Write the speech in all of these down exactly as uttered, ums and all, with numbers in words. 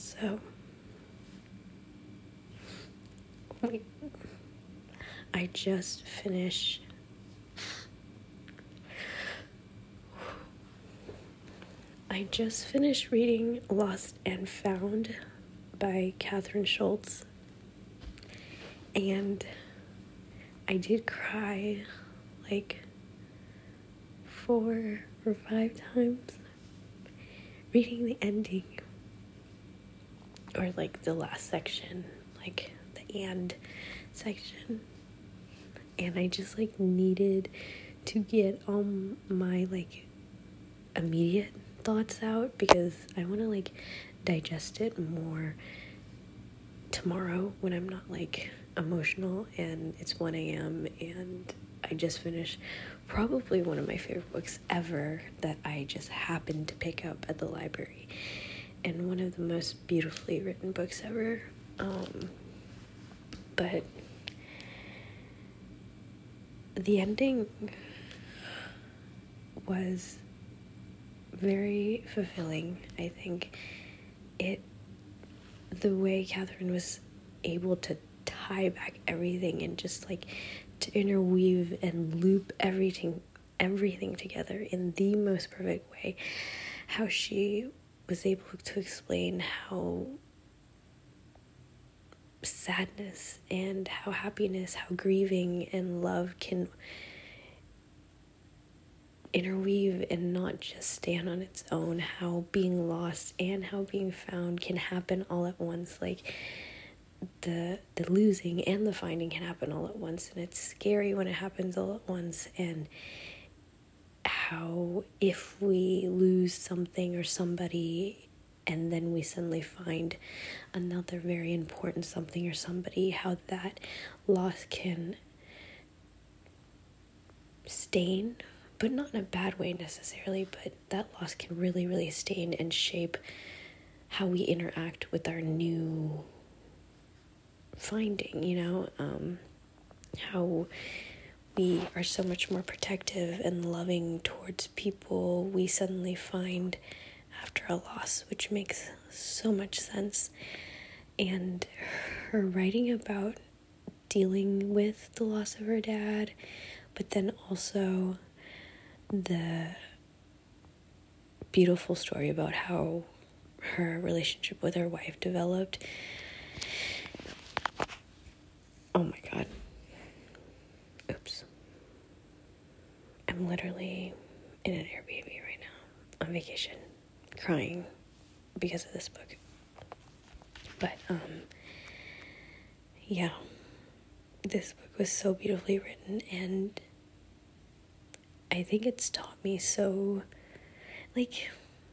So, wait, I just finished I just finished reading Lost and Found by Catherine Schultz, and I did cry like four or five times reading the ending, or like the last section, like the and section, and I just like needed to get all my like immediate thoughts out because I want to like digest it more tomorrow when I'm not like emotional and it's one a.m. and I just finished probably one of my favorite books ever that I just happened to pick up at the library, and one of the most beautifully written books ever. Um, but the ending was very fulfilling. I think it, the way Catherine was able to tie back everything and just like to interweave and loop everything everything together in the most perfect way, how she was able to explain how sadness and how happiness, how grieving and love can interweave and not just stand on its own, how being lost and how being found can happen all at once, like the the losing and the finding can happen all at once, and it's scary when it happens all at once, and how if we lose something or somebody and then we suddenly find another very important something or somebody, how that loss can stain, but not in a bad way necessarily, but that loss can really, really stain and shape how we interact with our new finding, you know, um, how we are so much more protective and loving towards people we suddenly find after a loss, which makes so much sense. And her writing about dealing with the loss of her dad, but then also the beautiful story about how her relationship with her wife developed. Oh my god. Oops. I'm literally in an Airbnb right now on vacation, crying because of this book. But, um, yeah, this book was so beautifully written, and I think it's taught me so, like,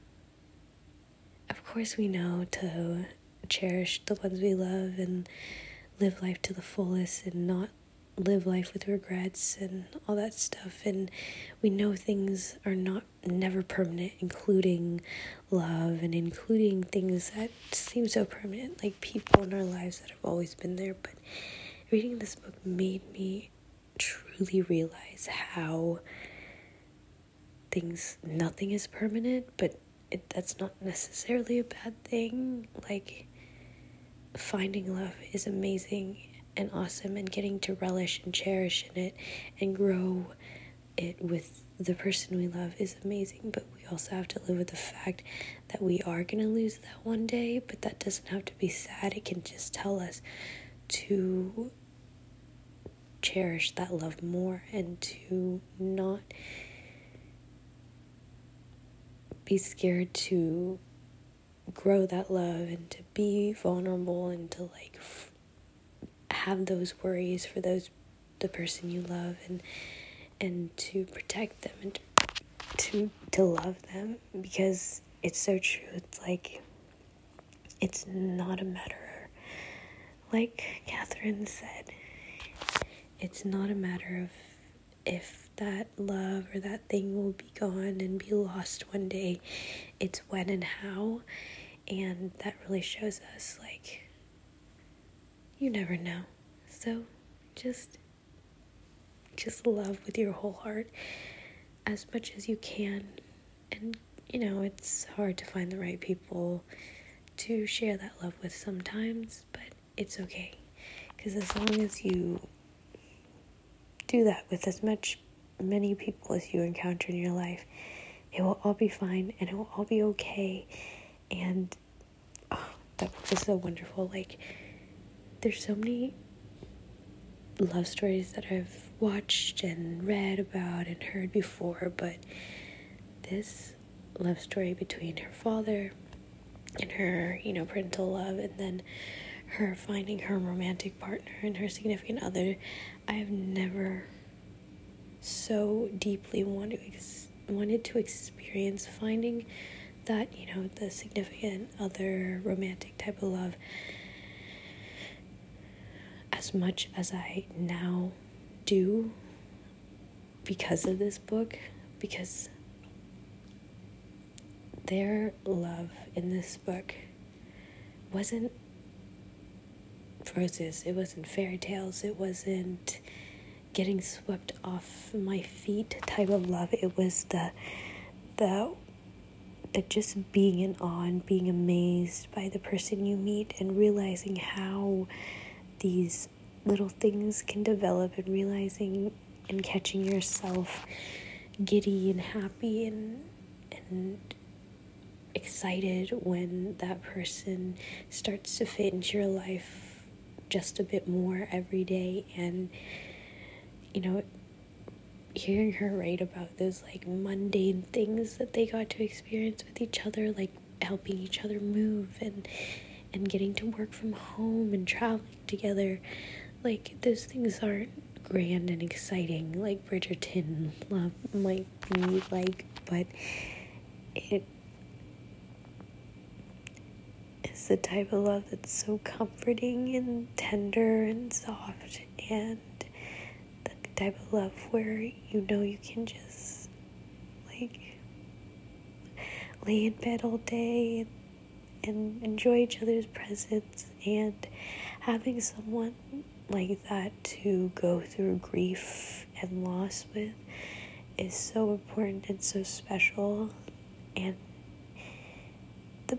of course we know to cherish the ones we love and live life to the fullest and not live life with regrets and all that stuff, and we know things are not never permanent, including love and including things that seem so permanent, like people in our lives that have always been there. But reading this book made me truly realize how things, nothing is permanent, but it, that's not necessarily a bad thing. Like, finding love is amazing and awesome, and getting to relish and cherish in it and grow it with the person we love is amazing. But we also have to live with the fact that we are going to lose that one day, but that doesn't have to be sad. It can just tell us to cherish that love more and to not be scared to grow that love and to be vulnerable and to like f- have those worries for those the person you love, and and to protect them and to to love them, because it's so true. It's like, it's not a matter, like Catherine said, it's not a matter of if that love or that thing will be gone and be lost one day. It's when and how, and that really shows us, like, you never know. So just just love with your whole heart as much as you can. And you know, it's hard to find the right people to share that love with sometimes, but it's okay. Because as long as you do that with as much, many people as you encounter in your life, it will all be fine and it will all be okay. And oh, that book is so wonderful. Like, there's so many love stories that I've watched and read about and heard before, but this love story between her father and her, you know, parental love, and then her finding her romantic partner and her significant other, I've never so deeply wanted to, ex- wanted to experience finding that, you know, the significant other romantic type of love as much as I now do because of this book, because their love in this book wasn't roses, it wasn't fairy tales, it wasn't getting swept off my feet type of love. It was the the the just being in awe and being amazed by the person you meet and realizing how these little things can develop, and realizing and catching yourself giddy and happy and and excited when that person starts to fit into your life just a bit more every day. And you know, hearing her write about those like mundane things that they got to experience with each other, like helping each other move and and getting to work from home and traveling together, like those things aren't grand and exciting like Bridgerton love might be like, but it is the type of love that's so comforting and tender and soft, and the type of love where you know you can just like lay in bed all day and, and enjoy each other's presence. And having someone like that to go through grief and loss with is so important and so special. And the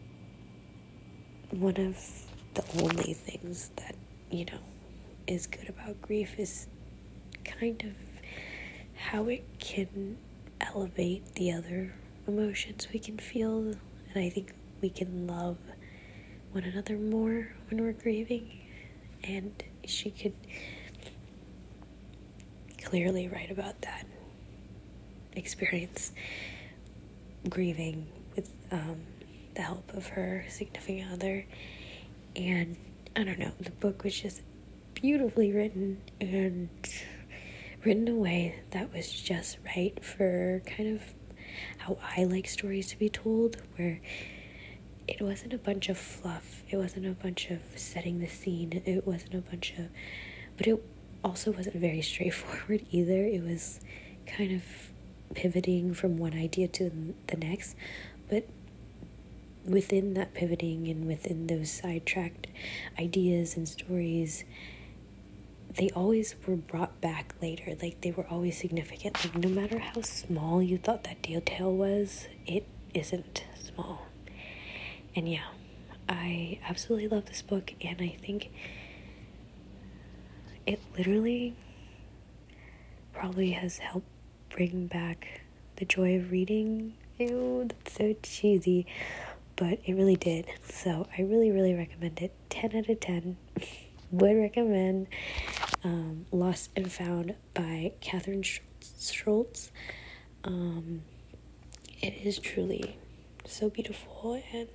one of the only things that, you know, is good about grief is kind of how it can elevate the other emotions we can feel. And I think we can love one another more when we're grieving. And she could clearly write about that experience, grieving with um, the help of her significant other. And I don't know, the book was just beautifully written and written in a way that was just right for kind of how I like stories to be told, where it wasn't a bunch of fluff, it wasn't a bunch of setting the scene, it wasn't a bunch of, but it also wasn't very straightforward either. It was kind of pivoting from one idea to the next, but within that pivoting and within those sidetracked ideas and stories, they always were brought back later. Like, they were always significant. Like, no matter how small you thought that detail was, it isn't small. And yeah, I absolutely love this book, and I think it literally probably has helped bring back the joy of reading. Ew, that's so cheesy, but it really did. So I really, really recommend it. ten out of ten. Would recommend um, Lost and Found by Katherine Schultz. Um, it is truly so beautiful, and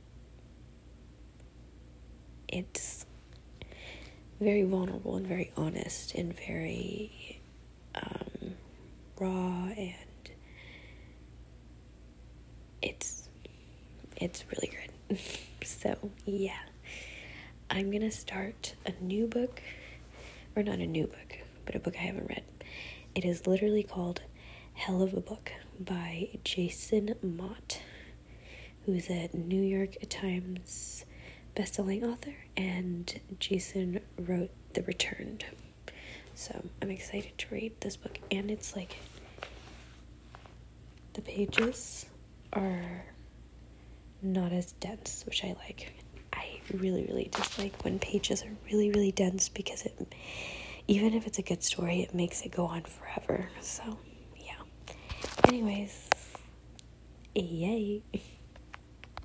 it's very vulnerable and very honest and very um, raw, and it's it's really good. So yeah, I'm gonna start a new book, or not a new book, but a book I haven't read. It is literally called Hell of a Book by Jason Mott, who is a New York Times best-selling author, and Jason wrote The Returned. So I'm excited to read this book, and it's like, the pages are not as dense, which I like. I really, really dislike when pages are really, really dense because it, even if it's a good story, it makes it go on forever. So, yeah. Anyways, yay.